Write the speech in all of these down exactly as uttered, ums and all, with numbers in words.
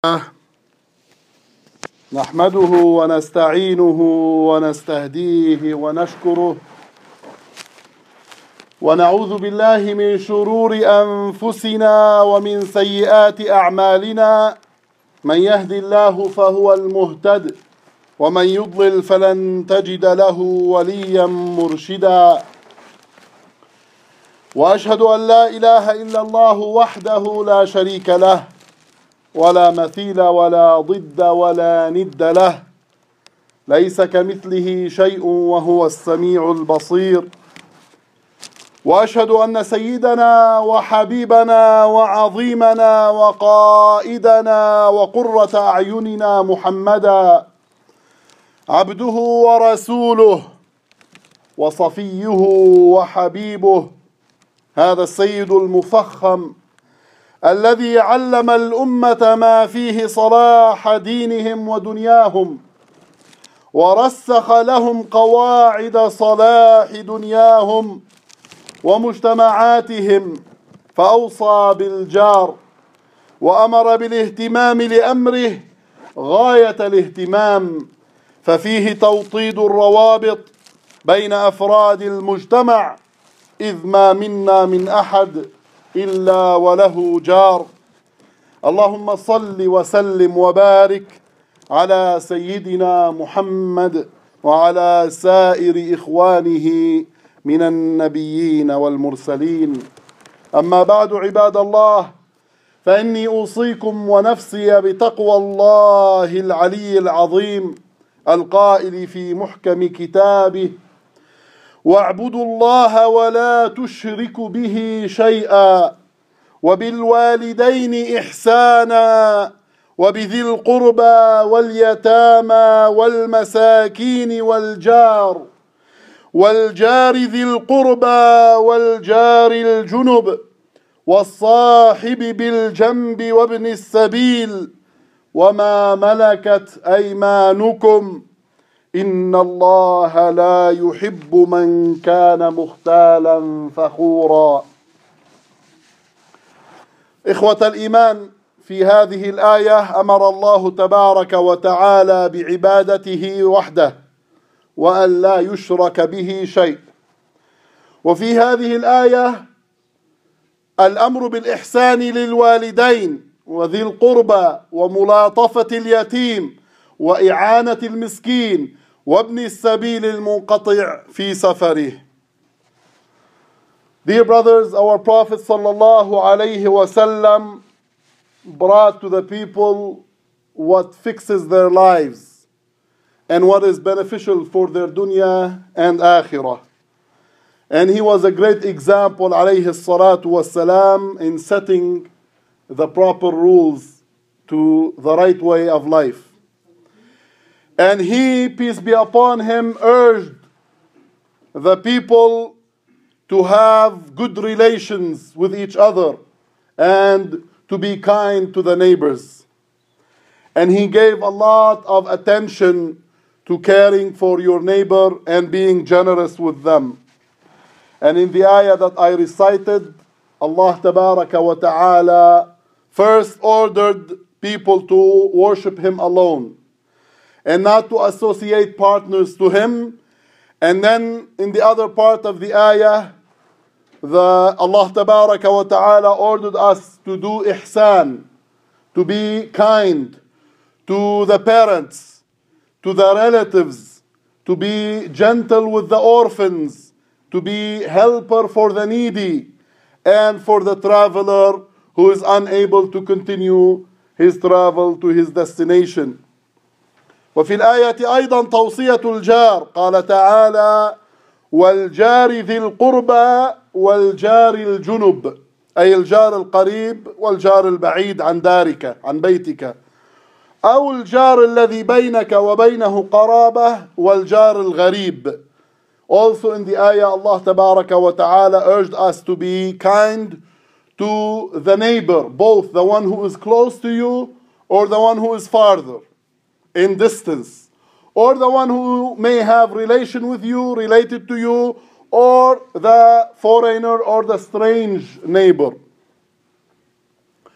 نحمده ونستعينه ونستهديه ونشكره ونعوذ بالله من شرور أنفسنا ومن سيئات أعمالنا. من يهد الله فهو المهتد ومن يضلل فلن تجد له وليا مرشدا. وأشهد أن لا إله إلا الله وحده لا شريك له ولا مثيل ولا ضد ولا ند له، ليس كمثله شيء وهو السميع البصير. وأشهد أن سيدنا وحبيبنا وعظيمنا وقائدنا وقرة أعيننا محمدا عبده ورسوله وصفيه وحبيبه، هذا السيد المفخم الذي علم الأمة ما فيه صلاح دينهم ودنياهم، ورسخ لهم قواعد صلاح دنياهم ومجتمعاتهم، فأوصى بالجار وأمر بالاهتمام لأمره غاية الاهتمام، ففيه توطيد الروابط بين أفراد المجتمع، إذ ما منا من أحد إلا وله جار. اللهم صل وسلم وبارك على سيدنا محمد وعلى سائر إخوانه من النبيين والمرسلين. أما بعد، عباد الله، فإني أوصيكم ونفسي بتقوى الله العلي العظيم القائل في محكم كتابه: واعبدوا الله ولا تشركوا به شيئا وبالوالدين إحسانا وبذي القربى واليتامى والمساكين والجار والجار ذي القربى والجار الجنب والصاحب بالجنب وابن السبيل وما ملكت أيمانكم، إن الله لا يحب من كان مختالا فخورا. إخوة الإيمان، في هذه الآية أمر الله تبارك وتعالى بعبادته وحده وأن لا يشرك به شيء. وفي هذه الآية الأمر بالإحسان للوالدين وذي القربى وملاطفة اليتيم وإعانة المسكين وابن السبيل المنقطع في سفره. Dear brothers, our Prophet sallallahu alayhi wasallam brought to the people what fixes their lives and what is beneficial for their dunya and akhirah. And he was a great example, alayhi salatu wasalam, in setting the proper rules to the right way of life. And he, peace be upon him, urged the people to have good relations with each other and to be kind to the neighbors. And he gave a lot of attention to caring for your neighbor and being generous with them. And in the ayah that I recited, Allah Tabaraka wa Ta'ala first ordered people to worship Him alone and not to associate partners to Him. And then in the other part of the ayah, the Allah Tabaraka wa Ta'ala ordered us to do ihsan, to be kind to the parents, to the relatives, to be gentle with the orphans, to be helper for the needy, and for the traveler who is unable to continue his travel to his destination. وفي الآية أيضا توصية الجار، قال تعالى: والجار ذي القربى والجار الجنب، أي الجار القريب والجار البعيد عن دارك عن بيتك، أو الجار الذي بينك وبينه قرابة والجار الغريب. Also in the ayah, Allah Tabaraka wa Ta'ala urged us to be kind to the neighbor, both the one who is close to you or the one who is farther in distance, or the one who may have relation with you, related to you, or the foreigner or the strange neighbor.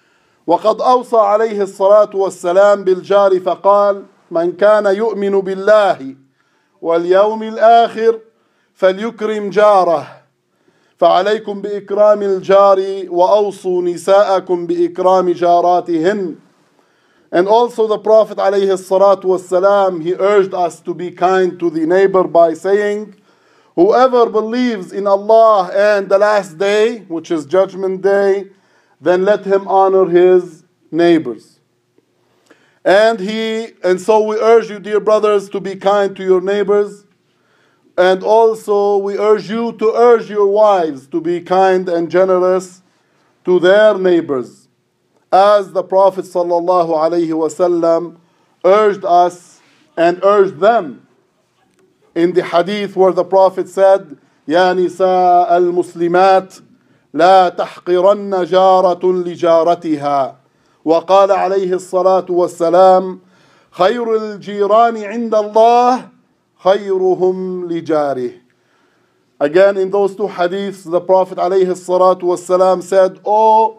وقد أوصى عليه الصلاة والسلام بالجار فقال من كان يؤمن بالله واليوم الآخر فليكرم جاره فعليكم بإكرام الجار وأوصوا نساءكم بإكرام جاراتهن. And also the Prophet عليه الصلاة والسلام, he urged us to be kind to the neighbor by saying, whoever believes in Allah and the last day, which is Judgment Day, then let him honor his neighbors. And he, and so we urge you, dear brothers, to be kind to your neighbors. And also we urge you to urge your wives to be kind and generous to their neighbors, as the Prophet sallallahu alaihi wasallam urged us and urged them in the hadith where the Prophet said, يا نساء المسلمات لا تحقرن جارة لجارتها. وقال عليه الصلاة والسلام خير الجيران عند الله خيرهم لجاره. Again, in those two hadiths, the Prophet عليه الصلاة والسلام said, O,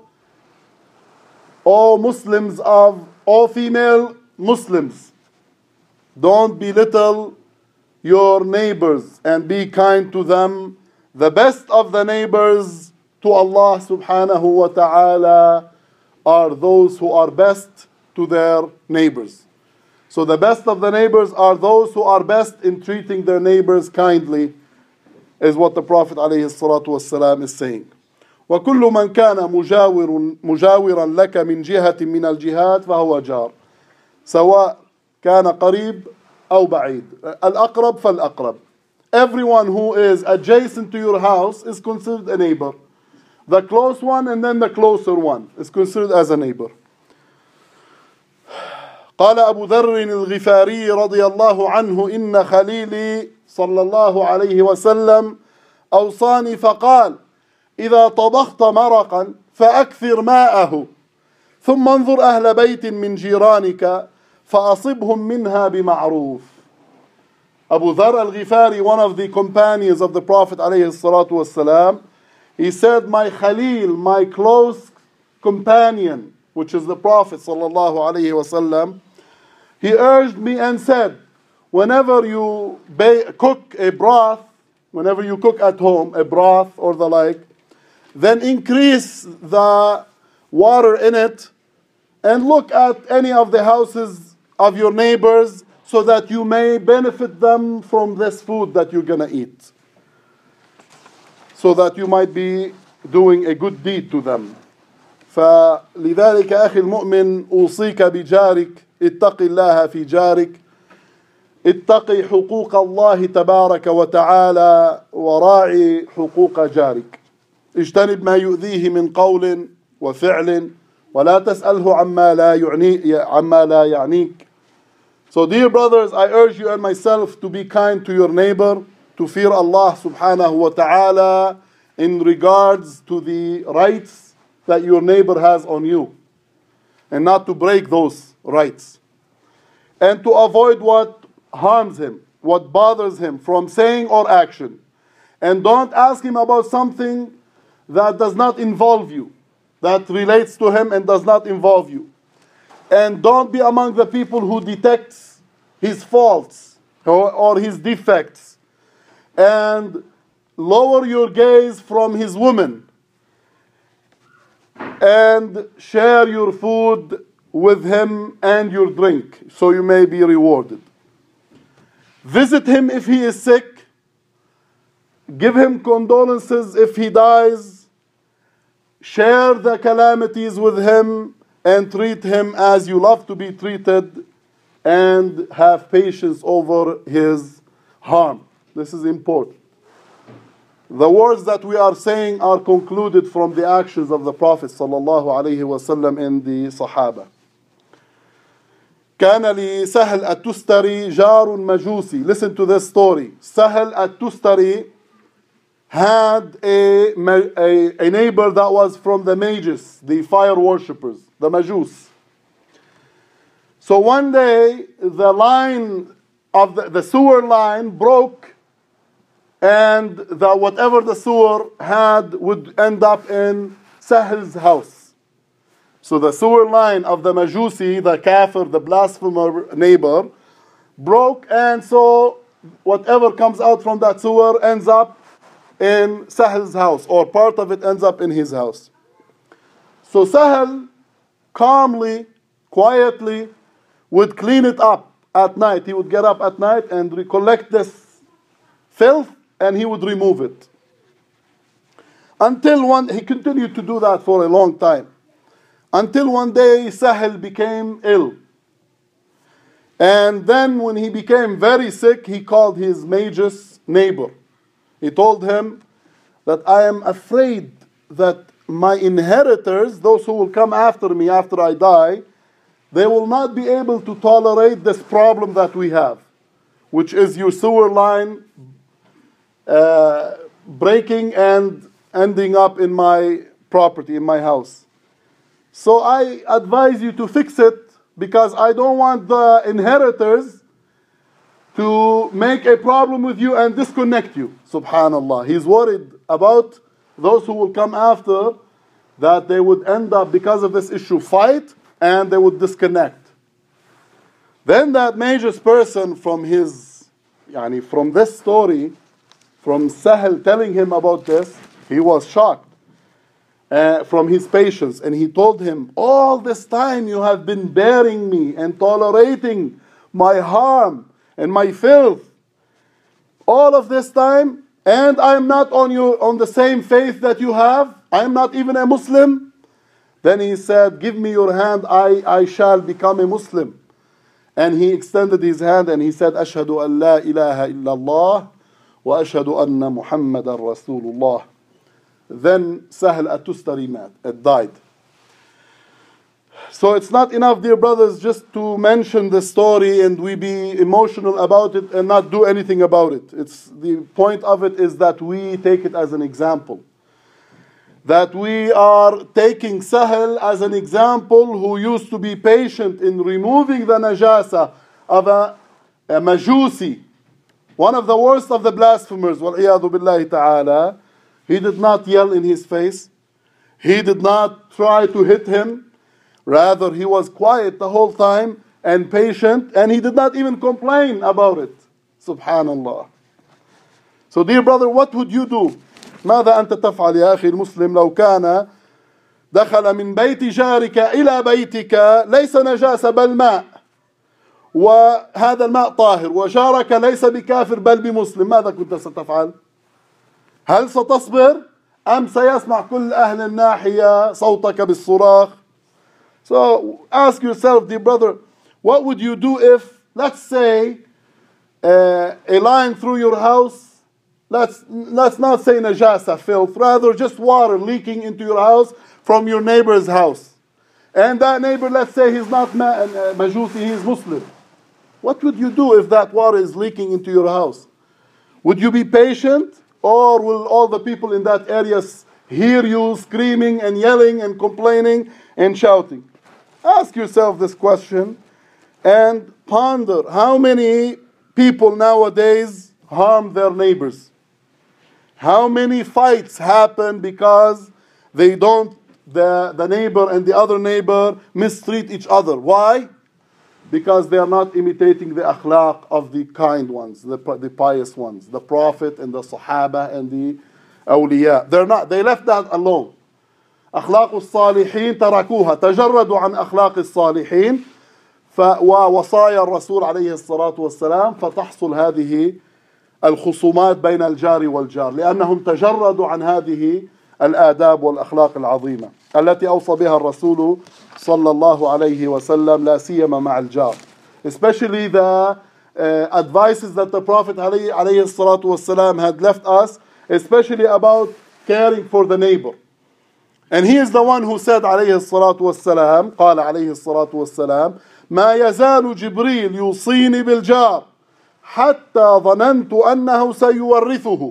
O Muslims of, O female Muslims, don't belittle your neighbors and be kind to them. The best of the neighbors to Allah subhanahu wa ta'ala are those who are best to their neighbors. So the best of the neighbors are those who are best in treating their neighbors kindly, is what the Prophet عليه الصلاة والسلام is saying. وكل من كان مجاور مجاورا لك من جهة من الجهات فهو جار سواء كان قريب أو بعيد. الأقرب فالأقرب. Everyone who is adjacent to your house is considered a neighbor. The close one and then the closer one is considered as a neighbor. قال أبو ذر الغفاري رضي الله عنه إن خليلي صلى الله عليه وسلم أوصاني فقال إذا طبخت مرقا فأكثر ماءه ثم انظر أهل بيت من جيرانك فأصبهم منها بمعروف. Abu Dharr al-Ghifari, one of the companions of the Prophet عليه الصلاة والسلام, he said, my Khalil, my close companion, which is the Prophet sallallahu alaihi wasallam, he urged me and said, whenever you ba- cook a broth, whenever you cook at home a broth or the like, then increase the water in it and look at any of the houses of your neighbors so that you may benefit them from this food that you're going to eat, so that you might be doing a good deed to them. فلذلك أخي المؤمن أوصيك بجارك اتق الله في جارك اتقي حقوق الله تبارك وتعالى وراعي حقوق جارك اجتنب ما يؤذيه من قول وفعل ولا تسأله عما لا يعني عما لا يعنيك. So dear brothers, I urge you and myself to be kind to your neighbor, to fear Allah subhanahu wa ta'ala in regards to the rights that your neighbor has on you, and not to break those rights, and to avoid what harms him, what bothers him from saying or action. And don't ask him about something that does not involve you, that relates to him and does not involve you. And don't be among the people who detects his faults or, or his defects. And lower your gaze from his woman and share your food with him and your drink, so you may be rewarded. Visit him if he is sick. Give him condolences if he dies. Share the calamities with him and treat him as you love to be treated, and have patience over his harm. This is important. The words that we are saying are concluded from the actions of the Prophet sallallahu alaihi wasallam in the Sahaba. كان لسهل التستري جار مجوسي. Listen to this story. Sahel at-Tustari had a, a, a neighbor that was from the Magus, the fire worshippers, the Majus. So one day, the line of the, the sewer line broke, and the, whatever the sewer had would end up in Sahel's house. So the sewer line of the Majusi, the kafir, the blasphemer neighbor, broke, and so whatever comes out from that sewer ends up in Sahl's house, or part of it ends up in his house. So Sahl calmly, quietly would clean it up at night. He would get up at night and recollect this filth, and he would remove it. Until one, he continued to do that for a long time. Until one day Sahl became ill. And then when he became very sick, he called his magus neighbor. He told him that I am afraid that my inheritors, those who will come after me after I die, they will not be able to tolerate this problem that we have, which is your sewer line uh, breaking and ending up in my property, in my house. So I advise you to fix it, because I don't want the inheritors to make a problem with you and disconnect you. Subhanallah. He's worried about those who will come after, that they would end up, because of this issue, fight, and they would disconnect. Then that major person from his, yani from this story, from Sahl telling him about this, he was shocked uh, from his patience. And he told him, all this time you have been bearing me and tolerating my harm and my filth. All of this time, and I am not on you on the same faith that you have. I am not even a Muslim. Then he said, give me your hand, I, I shall become a Muslim. And he extended his hand and he said, Ashhadu an la ilaha illallah wa ashhadu anna Muhammadan Rasulullah. Then Sahl at-Tustari mat, it died. So it's not enough, dear brothers, just to mention the story and we be emotional about it and not do anything about it. It's the point of it is that we take it as an example. That we are taking Sahl as an example, who used to be patient in removing the najasa of a, a Majusi, one of the worst of the blasphemers, wal-iyadu billahi ta'ala. He did not yell in his face. He did not try to hit him. Rather, he was quiet the whole time and patient, and he did not even complain about it. Subhanallah. So, dear brother, what would you do? ماذا أنت تفعل يا أخي المسلم لو كان دخل من بيت جارك إلى بيتك ليس نجاسة بل ماء، وهذا الماء طاهر، وجارك ليس بكافر بل بمسلم، ماذا كنت ستفعل؟ هل ستصبر أم سيسمع كل أهل الناحية صوتك بالصراخ؟ So ask yourself, dear brother, what would you do if, let's say, uh, a line through your house, let's, let's not say najasa, filth, rather just water leaking into your house from your neighbor's house. And that neighbor, let's say he's not ma- uh, Majusi, he's Muslim. What would you do if that water is leaking into your house? Would you be patient? Or will all the people in that area hear you screaming and yelling and complaining and shouting? Ask yourself this question and ponder how many people nowadays harm their neighbors. How many fights happen because they don't, the, the neighbor and the other neighbor mistreat each other. Why? Because they are not imitating the akhlaq of the kind ones, the, the pious ones, the Prophet and the Sahaba and the awliya. They're not, they left that alone. أخلاق الصالحين تركوها تجردوا عن أخلاق الصالحين ووصايا الرسول عليه الصلاة والسلام فتحصل هذه الخصومات بين الجار والجار لأنهم تجردوا عن هذه الآداب والأخلاق العظيمة التي أوصى بها الرسول صلى الله عليه وسلم لا سيما مع الجار. Especially the uh, advices that the Prophet عليه, عليه الصلاة والسلام had left us, especially about caring for the neighbor. And he is the one who said عليه الصلاة والسلام, قال عليه الصلاة والسلام, ما يزال جبريل يوصيني بالجار حتى ظننت أنه سيورثه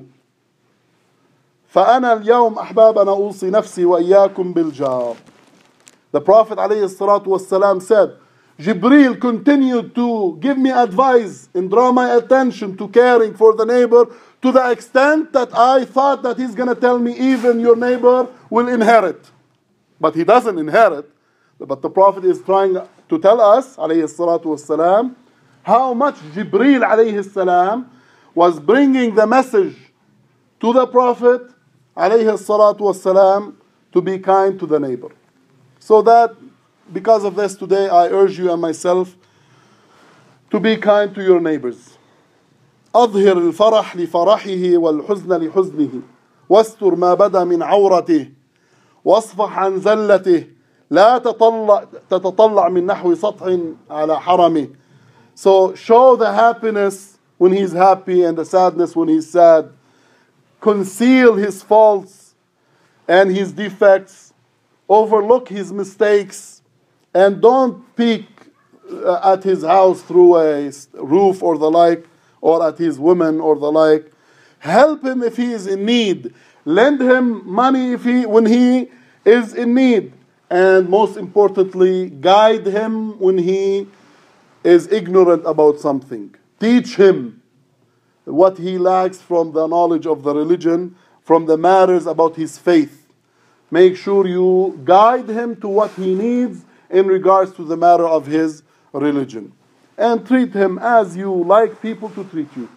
فأنا اليوم أحبابنا أوصي نفسي وإياكم بالجار. The Prophet عليه الصلاة والسلام said, Jibreel continued to give me advice and draw my attention to caring for the neighbor to the extent that I thought that he's going to tell me even your neighbor will inherit. But he doesn't inherit. But the Prophet is trying to tell us, alayhi salatu wassalam, how much Jibreel alayhi salam was bringing the message to the Prophet alayhi salatu wassalam to be kind to the neighbor. So that, because of this today, I urge you and myself to be kind to your neighbors. أظهر الفرح لفرحه والحزن لحزنه واستر ما بدا من عورته واصفح عن زلته لا تطلع تتطلع من نحو سطح على حرمه. So show the happiness when he's happy and the sadness when he's sad. Conceal his faults and his defects. Overlook his mistakes. And don't peek at his house through a roof or the like, or at his woman or the like. Help him if he is in need. Lend him money if he when he is in need. And most importantly, guide him when he is ignorant about something. Teach him what he lacks from the knowledge of the religion, from the matters about his faith. Make sure you guide him to what he needs in regards to the matter of his religion. And treat him as you like people to treat you.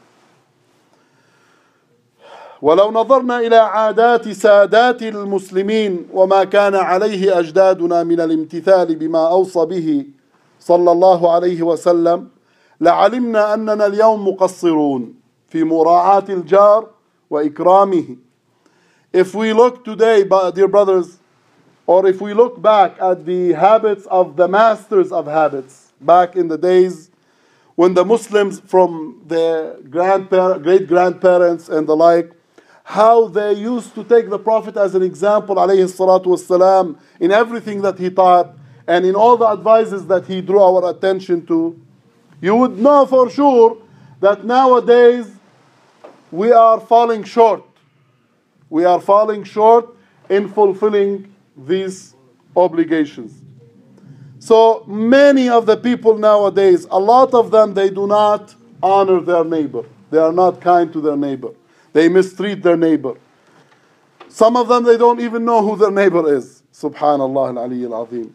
ولو نظرنا إلى عادات سادات المسلمين وما كان عليه أجدادنا من الامتثال بما أوصى به صلى الله عليه وسلم لعلمنا أننا اليوم مقصرون في مراعاة الجار وإكرامه. If we look today, dear brothers, or if we look back at the habits of the masters of habits back in the days when the Muslims from their grandpa- great-grandparents and the like, how they used to take the Prophet as an example, alayhi salatu wassalam, in everything that he taught and in all the advices that he drew our attention to, you would know for sure that nowadays we are falling short. We are falling short in fulfilling these obligations. So many of the people nowadays, a lot of them, they do not honor their neighbor. They are not kind to their neighbor. They mistreat their neighbor. Some of them, they don't even know who their neighbor is. Subhanallah al-Ali al-Azim.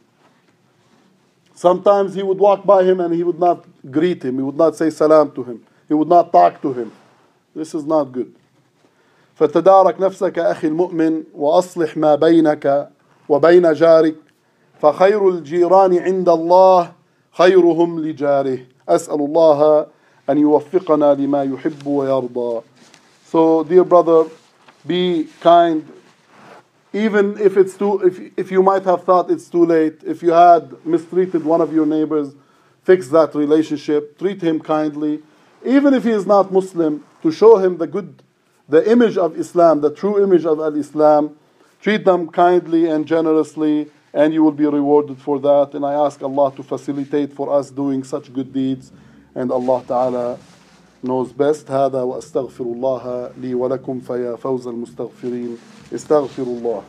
Sometimes he would walk by him and he would not greet him. He would not say salam to him. He would not talk to him. This is not good. فتدارك نفسك أخي المؤمن وأصلح ما بينك وبين جارك فخير الجيران عند الله خيرهم لجاره. أسأل الله أن يوفقنا لما يحب ويرضى. So, dear brother, be kind. Even if it's too, if if you might have thought it's too late, if you had mistreated one of your neighbors, fix that relationship. Treat him kindly, even if he is not Muslim, to show him the good, the image of Islam, the true image of Al-Islam. Treat them kindly and generously, and you will be rewarded for that. And I ask Allah to facilitate for us doing such good deeds, and Allah Ta'ala knows best. هذا وأستغفر الله لي ولكم فيا فوز المستغفرين. استغفر الله.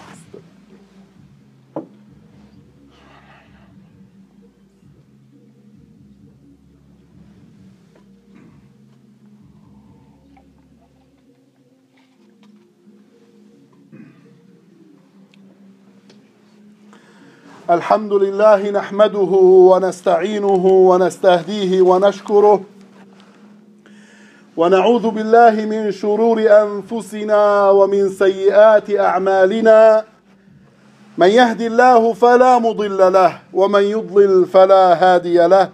الحمد لله نحمده ونستعينه ونستهديه ونشكره ونعوذ بالله من شرور أنفسنا ومن سيئات أعمالنا من يهد الله فلا مضل له ومن يضلل فلا هادي له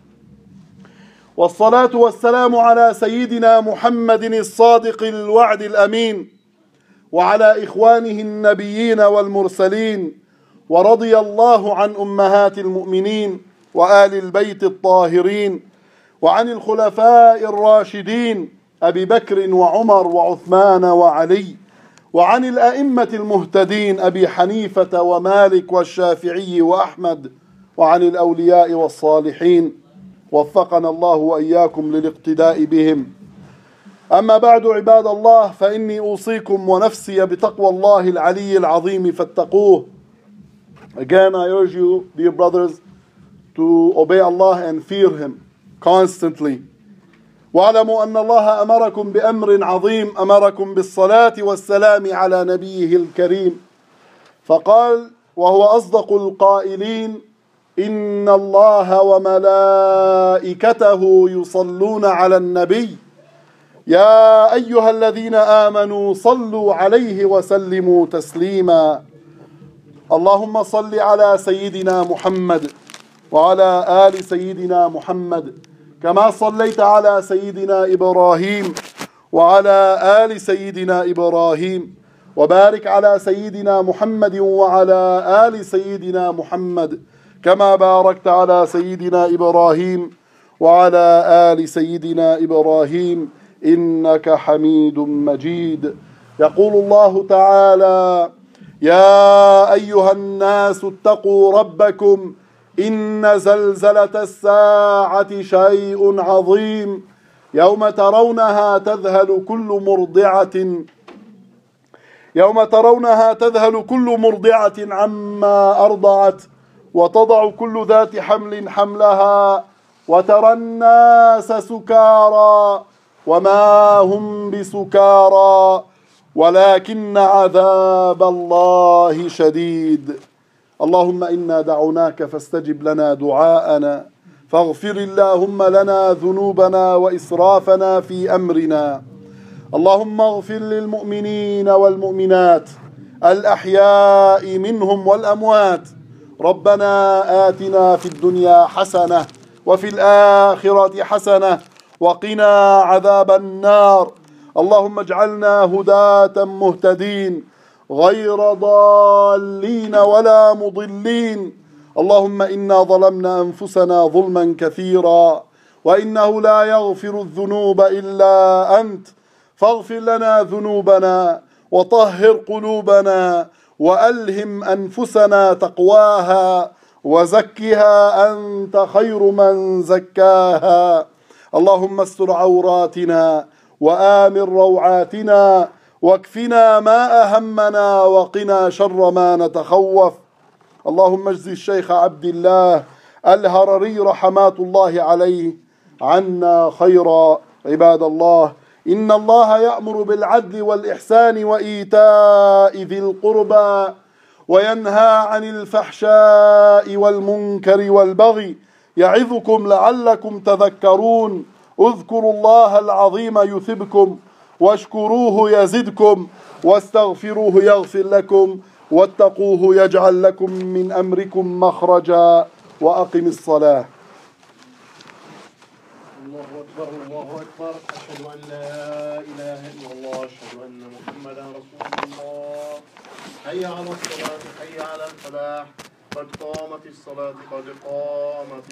والصلاة والسلام على سيدنا محمد الصادق الوعد الأمين وعلى إخوانه النبيين والمرسلين ورضي الله عن أمهات المؤمنين وآل البيت الطاهرين وعن الخلفاء الراشدين أبي بكر وعمر وعثمان وعلي وعن الأئمة المهتدين أبي حنيفة ومالك والشافعي وأحمد وعن الأولياء والصالحين وفقنا الله وإياكم للاقتداء بهم. أما بعد عباد الله فإني أوصيكم ونفسي بتقوى الله العلي العظيم فاتقوه. Again, I urge you, dear brothers, to obey Allah and fear Him constantly. واعلموا أن الله أمركم بأمر عظيم أمركم بالصلاة والسلام على نبيه الكريم فقال وهو أصدق القائلين: إن الله وملائكته يصلون على النبي يا أيها الذين آمنوا صلوا عليه وسلموا تسليما. اللهم صل على سيدنا محمد وعلى آل سيدنا محمد كما صليت على سيدنا إبراهيم وعلى آل سيدنا إبراهيم، وبارك على سيدنا محمد وعلى آل سيدنا محمد كما باركت على سيدنا إبراهيم وعلى آل سيدنا إبراهيم إنك حميد مجيد. يقول الله تعالى: يا أيها الناس اتقوا ربكم إن زلزلة الساعة شيء عظيم يوم ترونها تذهل كل مرضعة يوم ترونها تذهل كل مرضعة عما أرضعت وتضع كل ذات حمل حملها وترى الناس سكارى وما هم بسكارى ولكن عذاب الله شديد. اللهم إنا دعوناك فاستجب لنا دعاءنا، فاغفر اللهم لنا ذنوبنا وإسرافنا في أمرنا. اللهم اغفر للمؤمنين والمؤمنات الأحياء منهم والأموات. ربنا آتنا في الدنيا حسنة وفي الآخرة حسنة وقنا عذاب النار. اللهم اجعلنا هداة مهتدين غير ضالين ولا مضلين. اللهم إنا ظلمنا أنفسنا ظلما كثيرا وإنه لا يغفر الذنوب إلا أنت، فاغفر لنا ذنوبنا وطهر قلوبنا وألهم أنفسنا تقواها وزكها أنت خير من زكاها. اللهم استر عوراتنا وآمن روعاتنا واكفنا ما أهمنا وقنا شر ما نتخوف. اللهم اجزي الشيخ عبد الله الهرري رحمات الله عليه عنا خيرا. عباد الله، إن الله يأمر بالعدل والإحسان وإيتاء ذي القربى وينهى عن الفحشاء والمنكر والبغي يعظكم لعلكم تذكرون. اذكروا الله العظيم يثبكم واشكروه يزدكم واستغفروه يغفر لكم واتقوه يجعل لكم من أمركم مخرجا. وأقم الصلاة. الله أكبر الله أكبر. أشهد أن لا إله إلا الله، أشهد أن محمدا رسول الله. حي على الصلاة، حي على الفلاح، قد قامت الصلاة، قد قامت